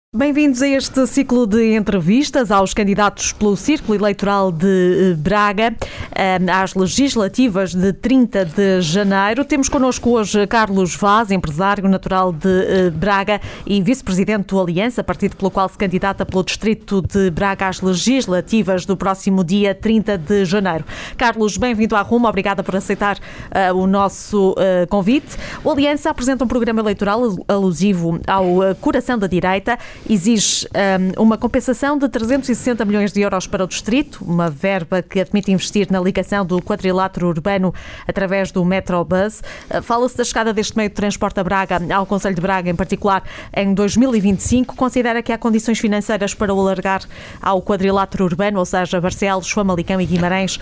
Bem-vindos a este ciclo de entrevistas aos candidatos pelo Círculo Eleitoral de Braga, às legislativas de 30 de janeiro. Temos connosco hoje Carlos Vaz, empresário natural de Braga e vice-presidente do Aliança, partido pelo qual se candidata pelo distrito de Braga às legislativas do próximo dia 30 de janeiro. Carlos, bem-vindo à Rumo, obrigada por aceitar o nosso convite. O Aliança apresenta um programa eleitoral alusivo ao coração da direita. Exige uma compensação de 360 milhões de euros para o distrito, uma verba que admite investir na ligação do quadrilátero urbano através do Metrobus. Fala-se da chegada deste meio de transporte a Braga, ao Concelho de Braga em particular, em 2025. Considera que há condições financeiras para o alargar ao quadrilátero urbano, ou seja, Barcelos, Famalicão e Guimarães,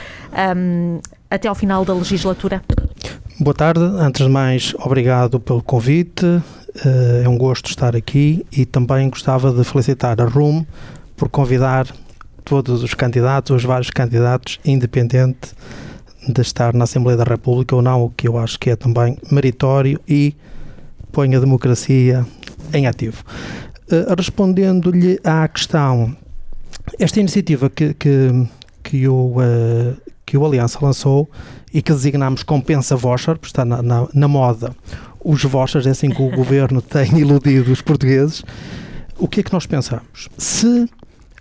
até ao final da legislatura? Boa tarde. Antes de mais, obrigado pelo convite. É um gosto estar aqui e também gostava de felicitar a RUM por convidar todos os candidatos, os vários candidatos, independente de estar na Assembleia da República ou não, o que eu acho que é também meritório e põe a democracia em ativo. Respondendo-lhe à questão, esta iniciativa que o Aliança lançou e que designamos Compensa Voucher, porque está na moda os vouchers, é assim que o governo tem iludido os portugueses. O que é que nós pensamos? Se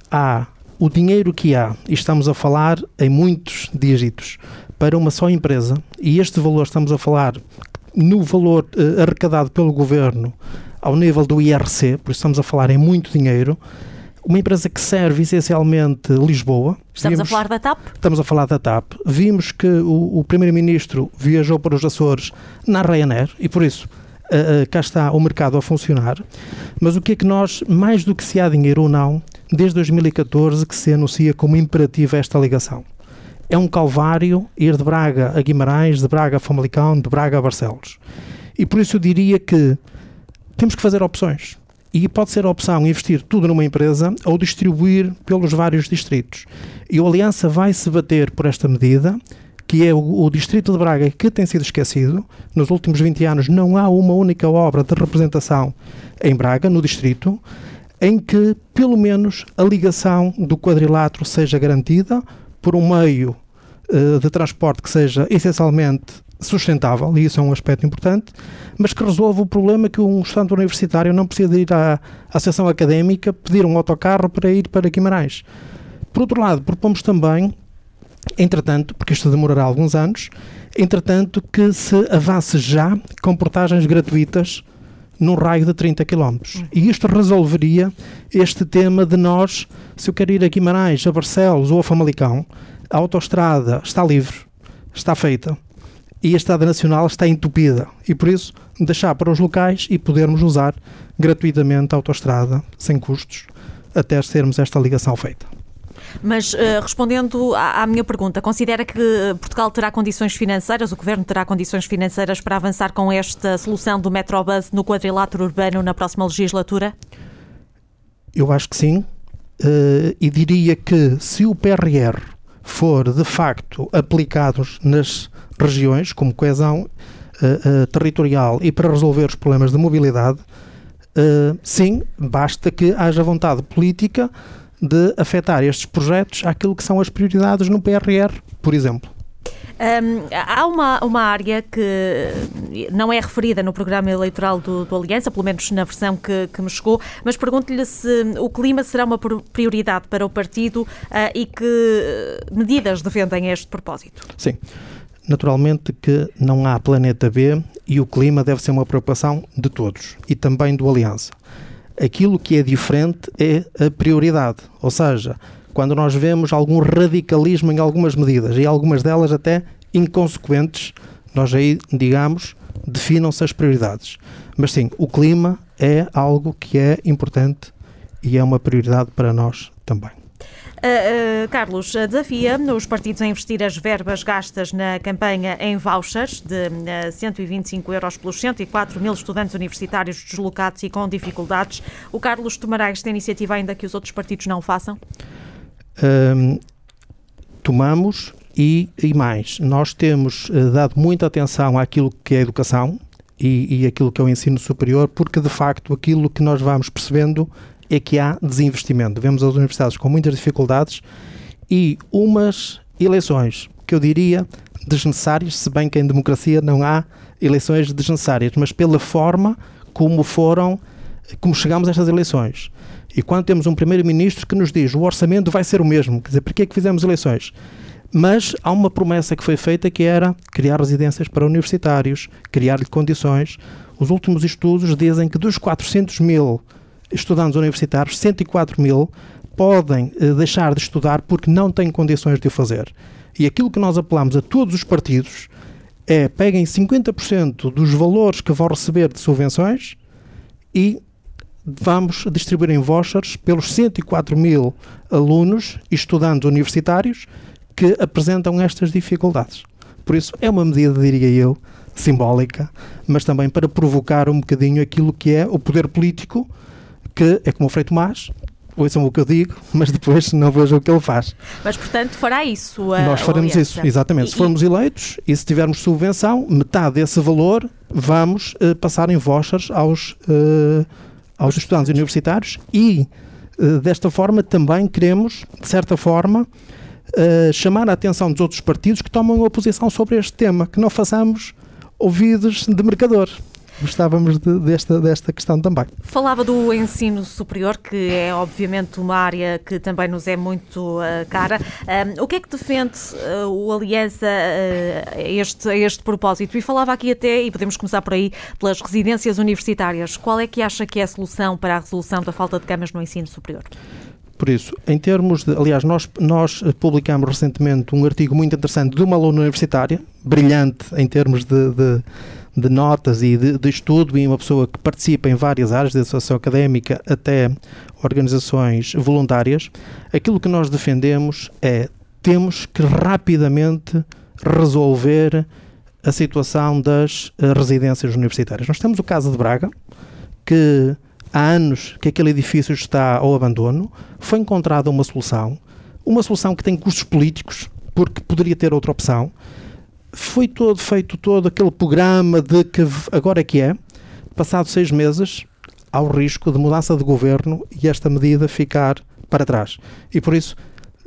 há o dinheiro que há, e estamos a falar em muitos dígitos, para uma só empresa, e este valor estamos a falar no valor arrecadado pelo governo ao nível do IRC, por isso estamos a falar em muito dinheiro, uma empresa que serve essencialmente Lisboa. Estamos a falar da TAP? Estamos a falar da TAP. Vimos que o Primeiro-Ministro viajou para os Açores na Ryanair e, por isso, cá está o mercado a funcionar. Mas o que é que nós, mais do que se há dinheiro ou não, desde 2014 que se anuncia como imperativa esta ligação. É um calvário ir de Braga a Guimarães, de Braga a Famalicão, de Braga a Barcelos. E por isso eu diria que temos que fazer opções. E pode ser a opção investir tudo numa empresa ou distribuir pelos vários distritos. E o Aliança vai se bater por esta medida, que é o distrito de Braga que tem sido esquecido. Nos últimos 20 anos não há uma única obra de representação em Braga, no distrito, em que pelo menos a ligação do quadrilátero seja garantida por um meio de transporte que seja essencialmente sustentável, e isso é um aspecto importante, mas que resolva o problema que um estudante universitário não precisa de ir à associação académica pedir um autocarro para ir para Guimarães. Por outro lado, propomos também, entretanto, porque isto demorará alguns anos, entretanto que se avance já com portagens gratuitas num raio de 30 km. E isto resolveria este tema de nós, se eu quero ir a Guimarães, a Barcelos ou a Famalicão, a autoestrada está livre, está feita, e a estrada nacional está entupida, e por isso deixar para os locais e podermos usar gratuitamente a autoestrada, sem custos, até termos esta ligação feita. Mas, respondendo à minha pergunta, considera que Portugal terá condições financeiras, o Governo terá condições financeiras para avançar com esta solução do Metrobus no quadrilátero urbano na próxima legislatura? Eu acho que sim, e diria que se o PRR for de facto aplicados nas regiões, como coesão territorial e para resolver os problemas de mobilidade, sim, basta que haja vontade política de afetar estes projetos àquilo que são as prioridades no PRR, por exemplo. Há uma área que não é referida no programa eleitoral do Aliança, pelo menos na versão que me chegou, mas pergunto-lhe se o clima será uma prioridade para o partido e que medidas defendem a este propósito. Sim, naturalmente que não há planeta B e o clima deve ser uma preocupação de todos e também do Aliança. Aquilo que é diferente é a prioridade, ou seja, quando nós vemos algum radicalismo em algumas medidas e algumas delas até inconsequentes, nós aí, digamos, definam-se as prioridades. Mas sim, o clima é algo que é importante e é uma prioridade para nós também. Carlos, desafia os partidos a investir as verbas gastas na campanha em vouchers de 125 euros pelos 104 mil estudantes universitários deslocados e com dificuldades. O Carlos tomará esta iniciativa ainda que os outros partidos não façam? Tomamos e mais. Nós temos dado muita atenção àquilo que é a educação e aquilo que é o ensino superior, porque de facto aquilo que nós vamos percebendo é que há desinvestimento. Vemos as universidades com muitas dificuldades e umas eleições que eu diria desnecessárias, se bem que em democracia não há eleições desnecessárias, mas pela forma como chegamos a estas eleições. E quando temos um primeiro-ministro que nos diz o orçamento vai ser o mesmo, quer dizer, para que é que fizemos eleições? Mas há uma promessa que foi feita que era criar residências para universitários, criar-lhe condições. Os últimos estudos dizem que dos 400 mil estudantes universitários, 104 mil podem deixar de estudar porque não têm condições de o fazer. E aquilo que nós apelamos a todos os partidos é peguem 50% dos valores que vão receber de subvenções e vamos distribuir em vouchers pelos 104 mil alunos e estudantes universitários que apresentam estas dificuldades. Por isso, é uma medida, diria eu, simbólica, mas também para provocar um bocadinho aquilo que é o poder político, que é como o Frei Tomás, ouçam o que eu digo, mas depois não vejam o que ele faz. Mas, portanto, fará isso Nós faremos isso, exatamente. Se formos eleitos e se tivermos subvenção, metade desse valor vamos passar em vouchers aos estudantes universitários e, desta forma, também queremos, de certa forma, chamar a atenção dos outros partidos que tomam uma posição sobre este tema, que não façamos ouvidos de mercador. Gostávamos desta questão também. Falava do ensino superior, que é obviamente uma área que também nos é muito cara. O que é que defende o Aliança a este propósito? E falava aqui até, e podemos começar por aí, pelas residências universitárias. Qual é que acha que é a solução para a resolução da falta de camas no ensino superior? Por isso, em termos de... Aliás, nós publicamos recentemente um artigo muito interessante de uma aluna universitária, brilhante em termos de notas e de estudo, e uma pessoa que participa em várias áreas, de associação académica até organizações voluntárias. Aquilo que nós defendemos é temos que rapidamente resolver a situação das residências universitárias. Nós temos o caso de Braga, que há anos que aquele edifício está ao abandono, foi encontrada uma solução que tem custos políticos, porque poderia ter outra opção. Foi feito todo aquele programa de que agora é que é, passados 6 meses, há o risco de mudança de governo e esta medida ficar para trás. E por isso,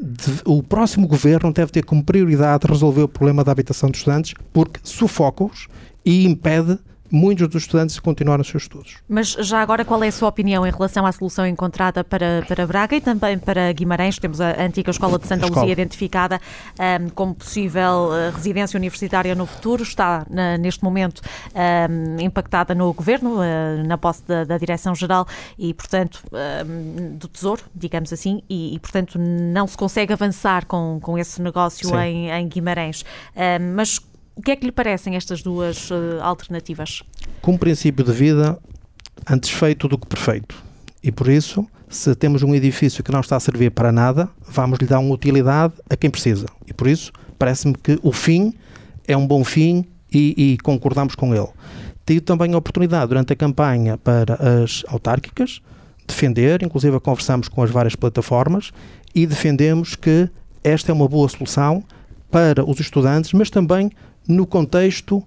o próximo governo deve ter como prioridade resolver o problema da habitação dos estudantes, porque sufoca-os e impede muitos dos estudantes continuaram os seus estudos. Mas já agora, qual é a sua opinião em relação à solução encontrada para Braga e também para Guimarães? Temos a antiga Escola de Santa Luzia identificada como possível residência universitária no futuro. Está, neste momento, impactada no Governo, na posse da Direção-Geral e, portanto, do Tesouro, digamos assim, e portanto, não se consegue avançar com esse negócio em Guimarães. Mas o que é que lhe parecem estas duas alternativas? Com um princípio de vida, antes feito do que perfeito. E por isso, se temos um edifício que não está a servir para nada, vamos lhe dar uma utilidade a quem precisa. E por isso, parece-me que o fim é um bom fim e concordamos com ele. Tive também a oportunidade, durante a campanha para as autárquicas, defender, inclusive conversamos com as várias plataformas e defendemos que esta é uma boa solução para os estudantes, mas também no contexto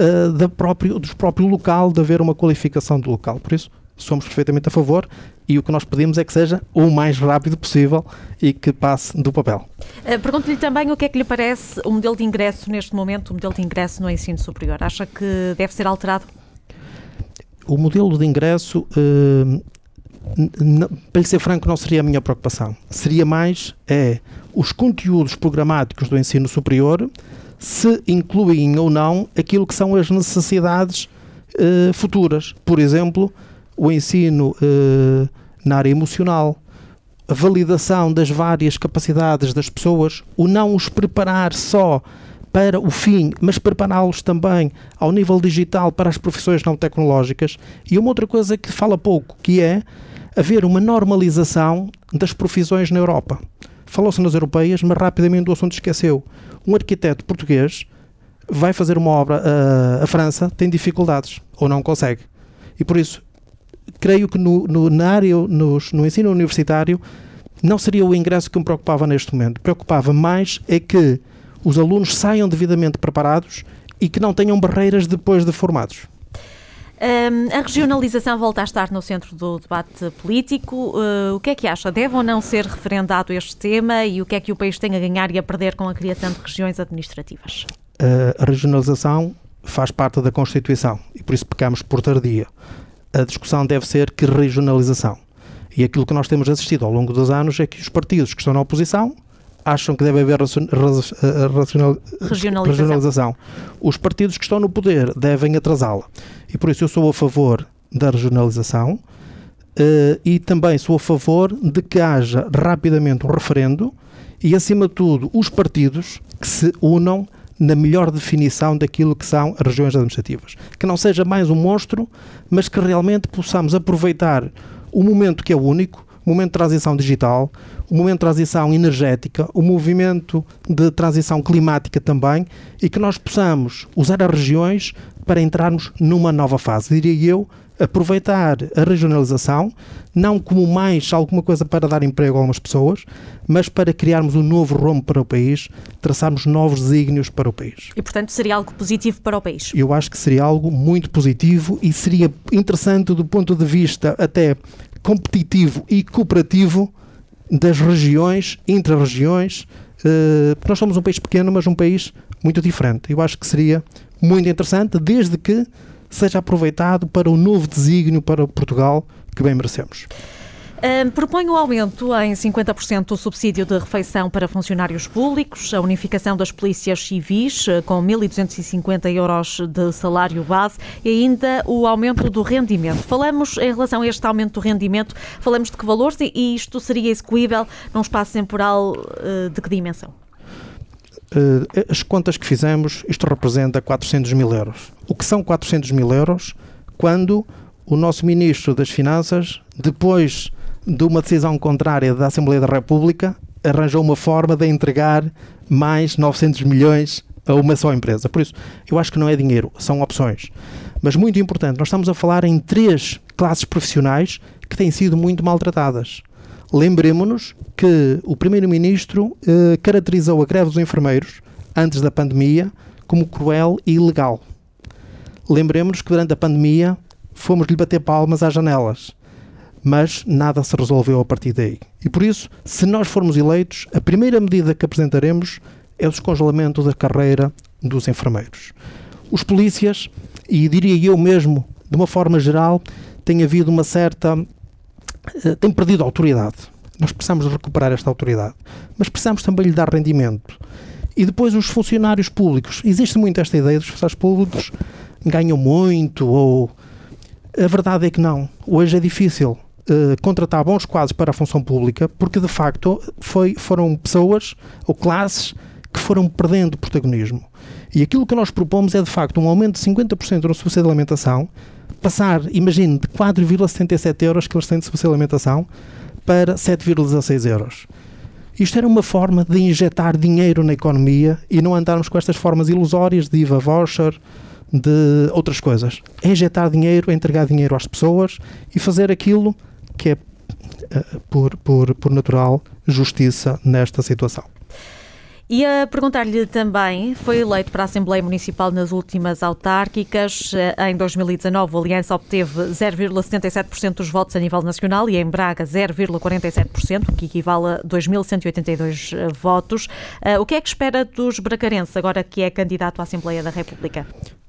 do próprio local, de haver uma qualificação do local. Por isso, somos perfeitamente a favor e o que nós pedimos é que seja o mais rápido possível e que passe do papel. Pergunto-lhe também o que é que lhe parece o modelo de ingresso neste momento, o modelo de ingresso no ensino superior. Acha que deve ser alterado? O modelo de ingresso, para lhe ser franco, não seria a minha preocupação. Seria mais os conteúdos programáticos do ensino superior, se incluem ou não aquilo que são as necessidades futuras. Por exemplo, o ensino na área emocional, a validação das várias capacidades das pessoas, o não os preparar só para o fim, mas prepará-los também ao nível digital para as profissões não tecnológicas. E uma outra coisa que fala pouco, que é haver uma normalização das profissões na Europa. Falou-se nas europeias, mas rapidamente o assunto esqueceu. Um arquiteto português vai fazer uma obra à França, tem dificuldades, ou não consegue. E por isso, creio que no ensino universitário não seria o ingresso que me preocupava neste momento. Preocupava mais é que os alunos saiam devidamente preparados e que não tenham barreiras depois de formados. A regionalização volta a estar no centro do debate político. O que é que acha? Deve ou não ser referendado este tema e o que é que o país tem a ganhar e a perder com a criação de regiões administrativas? A regionalização faz parte da Constituição e por isso pecamos por tardia. A discussão deve ser que regionalização. E aquilo que nós temos assistido ao longo dos anos é que os partidos que estão na oposição acham que deve haver regionalização. Os partidos que estão no poder devem atrasá-la. E por isso eu sou a favor da regionalização e também sou a favor de que haja rapidamente um referendo e, acima de tudo, os partidos que se unam na melhor definição daquilo que são as regiões administrativas. Que não seja mais um monstro, mas que realmente possamos aproveitar o momento que é único, o momento de transição digital, o momento de transição energética, o movimento de transição climática também, e que nós possamos usar as regiões para entrarmos numa nova fase. Diria eu, aproveitar a regionalização, não como mais alguma coisa para dar emprego a algumas pessoas, mas para criarmos um novo rumo para o país, traçarmos novos desígnios para o país. E, portanto, seria algo positivo para o país? Eu acho que seria algo muito positivo e seria interessante do ponto de vista até competitivo e cooperativo das regiões, intra-regiões, porque nós somos um país pequeno, mas um país muito diferente. Eu acho que seria muito interessante, desde que seja aproveitado para o novo desígnio para Portugal que bem merecemos. Propõe o aumento em 50% do subsídio de refeição para funcionários públicos, a unificação das polícias civis com 1.250 euros de salário base e ainda o aumento do rendimento. Falamos, em relação a este aumento do rendimento, falamos de que valores e isto seria execuível num espaço temporal de que dimensão? As contas que fizemos, isto representa 400 mil euros. O que são 400 mil euros quando o nosso Ministro das Finanças, depois de uma decisão contrária da Assembleia da República, arranjou uma forma de entregar mais 900 milhões a uma só empresa. Por isso, eu acho que não é dinheiro, são opções. Mas muito importante, nós estamos a falar em 3 classes profissionais que têm sido muito maltratadas. Lembremos-nos que o Primeiro-Ministro caracterizou a greve dos enfermeiros, antes da pandemia, como cruel e ilegal. Lembremos-nos que durante a pandemia fomos-lhe bater palmas às janelas, mas nada se resolveu a partir daí. E por isso, se nós formos eleitos, a primeira medida que apresentaremos é o descongelamento da carreira dos enfermeiros. Os polícias, e diria eu mesmo, de uma forma geral, tem havido uma certa... tem perdido a autoridade. Nós precisamos de recuperar esta autoridade, mas precisamos também lhe dar rendimento. E depois os funcionários públicos. Existe muito esta ideia dos funcionários públicos ganham muito, ou... A verdade é que não. Hoje é difícil contratar bons quadros para a função pública, porque de facto foram pessoas ou classes que foram perdendo protagonismo. E aquilo que nós propomos é de facto um aumento de 50% no subsídio de alimentação, passar, imagine, de 4,77 euros que eles têm de subsídio de alimentação para 7,16 euros. Isto era uma forma de injetar dinheiro na economia e não andarmos com estas formas ilusórias de IVA voucher, de outras coisas. É injetar dinheiro, é entregar dinheiro às pessoas e fazer aquilo que é, por natural, justiça nesta situação. E a perguntar-lhe também, foi eleito para a Assembleia Municipal nas últimas autárquicas. Em 2019, a Aliança obteve 0,77% dos votos a nível nacional e em Braga 0,47%, o que equivale a 2.182 votos. O que é que espera dos bracarenses, agora que é candidato à Assembleia da República?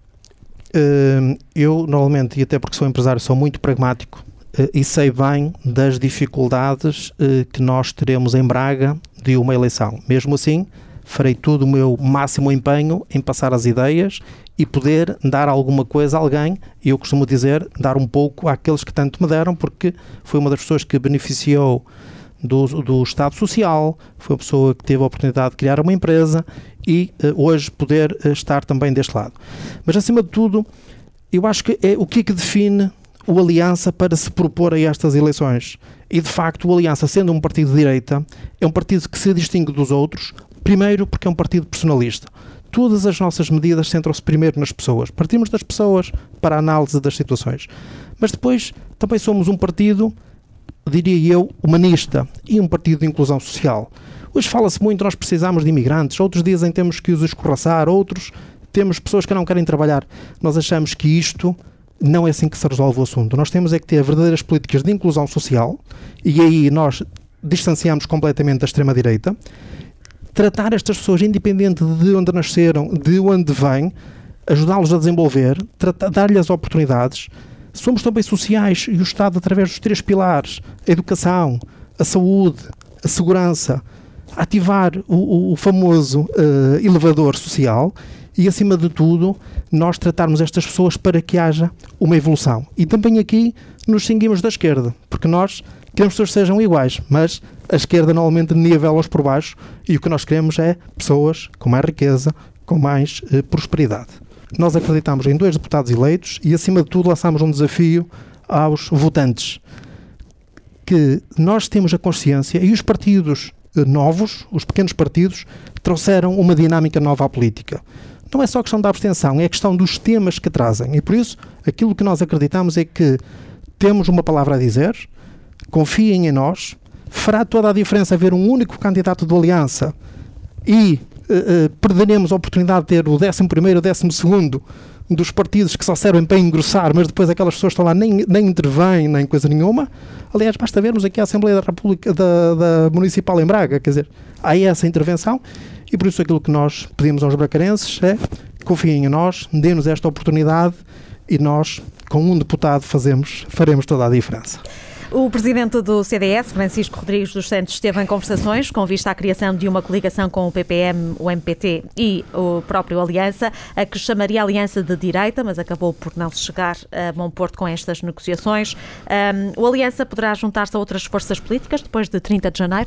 Eu, normalmente, e até porque sou empresário, sou muito pragmático e sei bem das dificuldades que nós teremos em Braga de uma eleição. Mesmo assim, farei todo o meu máximo empenho em passar as ideias e poder dar alguma coisa a alguém, e eu costumo dizer, dar um pouco àqueles que tanto me deram, porque foi uma das pessoas que beneficiou do Estado Social, foi uma pessoa que teve a oportunidade de criar uma empresa e hoje poder estar também deste lado. Mas, acima de tudo, eu acho que é o que é que define o Aliança para se propor a estas eleições. E, de facto, o Aliança, sendo um partido de direita, é um partido que se distingue dos outros, primeiro porque é um partido personalista. Todas as nossas medidas centram-se primeiro nas pessoas. Partimos das pessoas para a análise das situações. Mas depois também somos um partido, diria eu, humanista e um partido de inclusão social. Hoje fala-se muito, nós precisamos de imigrantes, outros dizem que temos que os escorraçar, outros temos pessoas que não querem trabalhar. Nós achamos que isto não é assim que se resolve o assunto. Nós temos é que ter verdadeiras políticas de inclusão social, e aí nós distanciamos completamente da extrema-direita, tratar estas pessoas independente de onde nasceram, de onde vêm, ajudá-los a desenvolver, dar-lhes oportunidades. Somos também sociais, e o Estado, através dos 3 pilares, a educação, a saúde, a segurança, ativar o famoso elevador social e, acima de tudo, nós tratarmos estas pessoas para que haja uma evolução. E também aqui nos distinguimos da esquerda, porque nós queremos que as pessoas sejam iguais, mas a esquerda normalmente nivela-os por baixo, e o que nós queremos é pessoas com mais riqueza, com mais prosperidade. Nós acreditamos em 2 deputados eleitos e, acima de tudo, lançamos um desafio aos votantes, que nós temos a consciência, e os partidos novos, os pequenos partidos, trouxeram uma dinâmica nova à política. Não é só questão da abstenção, é a questão dos temas que trazem. E por isso, aquilo que nós acreditamos é que temos uma palavra a dizer, confiem em nós, fará toda a diferença haver um único candidato de aliança e perderemos a oportunidade de ter o 11º, o 12º dos partidos que só servem para engrossar, mas depois aquelas pessoas que estão lá nem intervêm, nem coisa nenhuma. Aliás, basta vermos aqui a Assembleia da República da Municipal em Braga, quer dizer, há essa intervenção, e por isso aquilo que nós pedimos aos bracarenses é: confiem em nós, dê-nos esta oportunidade, e nós, com um deputado, faremos toda a diferença. O presidente do CDS, Francisco Rodrigues dos Santos, esteve em conversações com vista à criação de uma coligação com o PPM, o MPT e o próprio Aliança, a que chamaria Aliança de Direita, mas acabou por não se chegar a bom porto com estas negociações. O Aliança poderá juntar-se a outras forças políticas depois de 30 de janeiro?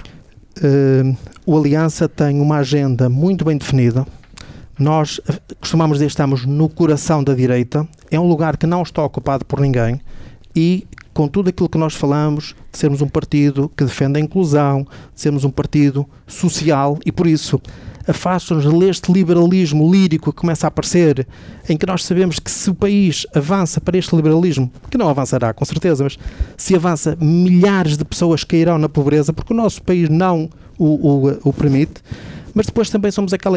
O Aliança tem uma agenda muito bem definida. Nós costumamos dizer que estamos no coração da direita. É um lugar que não está ocupado por ninguém, e com tudo aquilo que nós falamos, de sermos um partido que defende a inclusão, de sermos um partido social, e por isso afasta-nos deste liberalismo lírico que começa a aparecer, em que nós sabemos que se o país avança para este liberalismo, que não avançará com certeza, mas se avança, milhares de pessoas cairão na pobreza, porque o nosso país não o permite. Mas depois também somos aquela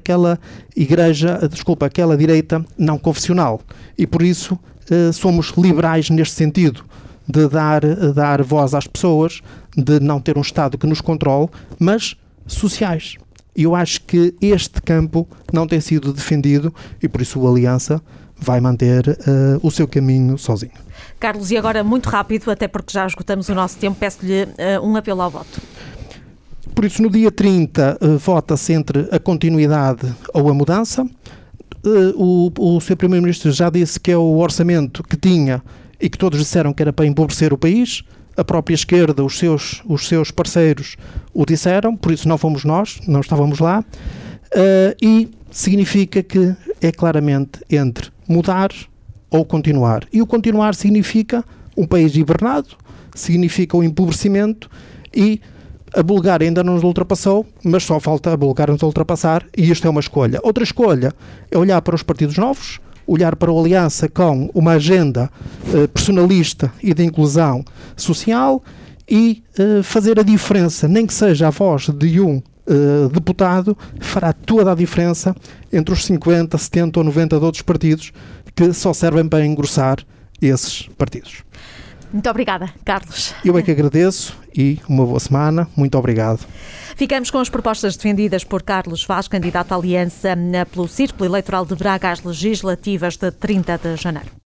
direita não confessional, e por isso somos liberais neste sentido, de dar voz às pessoas, de não ter um Estado que nos controle, mas sociais. E eu acho que este campo não tem sido defendido, e por isso a Aliança vai manter o seu caminho sozinho. Carlos, e agora muito rápido, até porque já esgotamos o nosso tempo, peço-lhe um apelo ao voto. Por isso, no dia 30, vota-se entre a continuidade ou a mudança. O Sr. Primeiro-Ministro já disse que é o orçamento que tinha e que todos disseram que era para empobrecer o país. A própria esquerda, os seus parceiros o disseram, por isso não fomos nós, não estávamos lá. E significa que é claramente entre mudar ou continuar. E o continuar significa um país hibernado, significa o empobrecimento, e a Bulgária ainda não nos ultrapassou, mas só falta a Bulgária nos ultrapassar, e isto é uma escolha. Outra escolha é olhar para os partidos novos, olhar para a Aliança com uma agenda personalista e de inclusão social, e fazer a diferença, nem que seja a voz de um deputado, fará toda a diferença entre os 50, 70 ou 90 de outros partidos que só servem para engrossar esses partidos. Muito obrigada, Carlos. Eu é que agradeço, e uma boa semana. Muito obrigado. Ficamos com as propostas defendidas por Carlos Vaz, candidato à Aliança pelo Círculo Eleitoral de Braga às legislativas de 30 de janeiro.